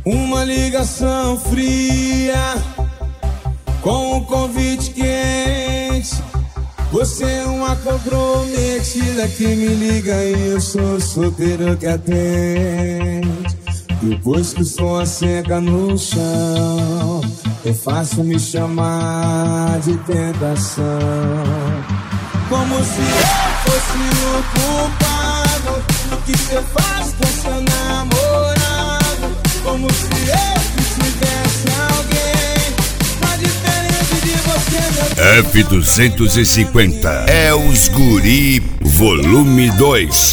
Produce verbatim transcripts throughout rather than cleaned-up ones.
Uma ligação fria com um convite quente. Você é uma comprometida que me liga e eu sou solteiro que atende. Depois que o som asseca no chão, é fácil me chamar de tentação. Como se eu fosse o culpado do que você faz com seu namorado. Como se eu tivesse alguém mais diferente de você, meu F duzentos e cinquenta é os Guri Volume dois.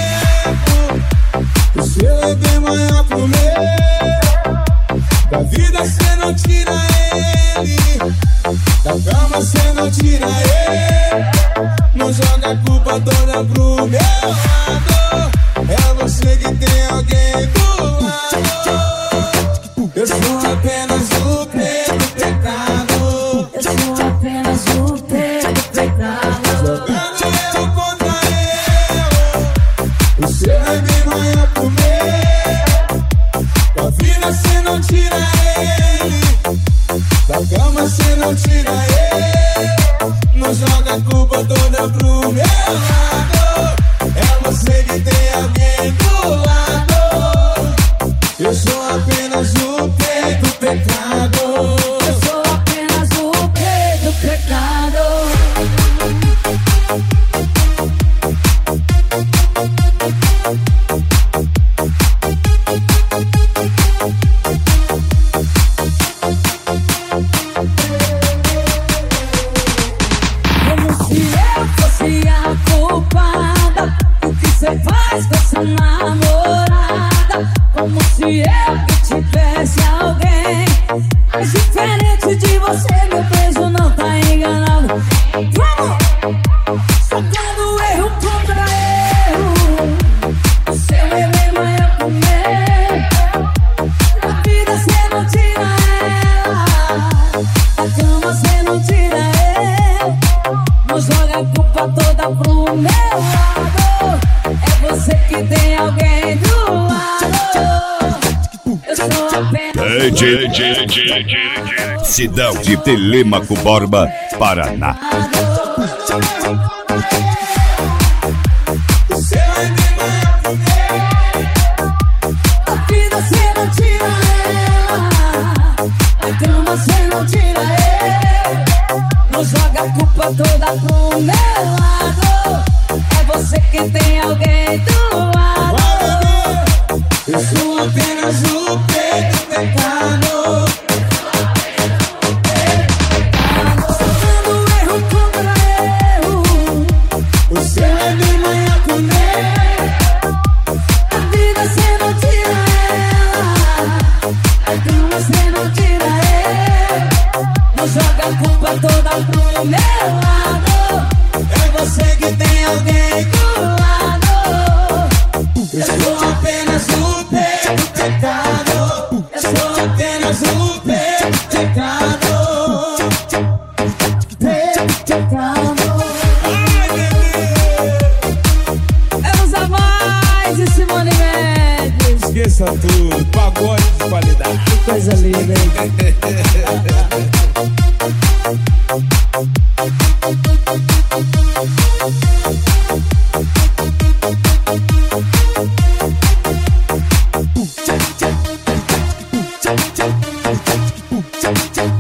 O seu é bem maior pro meu. Da vida cê não tira ele, da cama cê não tira ele. Não joga a culpa toda pro meu lado. É você que tem alguém do lado. Eu sou apenas o preto pecado. Eu sou apenas o preto pecado. Jogando eu contra eu. O seu é bem maior pro meu. Da vida cê não tira ele, da cama cê não tira ele. Não joga a culpa toda pro meu lado. É você que tem alguém do lado. Eu sou apenas o preto pecado. Eu sou apenas o preto pecado. Como se eu fosse a culpada do que cê faz com essa namorada. Como se eu que tivesse alguém mais diferente de você. Meu beijo não tá enganado. Vamos! Soltando erro contra erro. O seu é bem maior que o meu. Na vida cê não tira ela, da cama cê não tira ele. Não joga a culpa toda pro meu lado. É você que tem alguém do lado. Eu sou apenas Cidão de Telêmaco Borba, Paraná. O seu é bem maior pro meu. a vida cê não tira ela, a cama cê não tira ele. Não joga a culpa toda pro meu lado. É você que tem alguém do lado. Eu sou apenas o preto pecado. Soltando erro contra erro. O seu é bem maior que o meu. A vida cê não tira ela, a cama cê não tira ele. Não joga a culpa toda pro meu lado. É você que tem alguém do lado. Eu sou apenas o preto pecado. Eu sou apenas o preto pecado. Preto pecado. Ai, bebê. Elza Mais e Simone Mendes. Esqueça tudo, pagode de qualidade. Que coisa linda, hein? Tchau, tchau.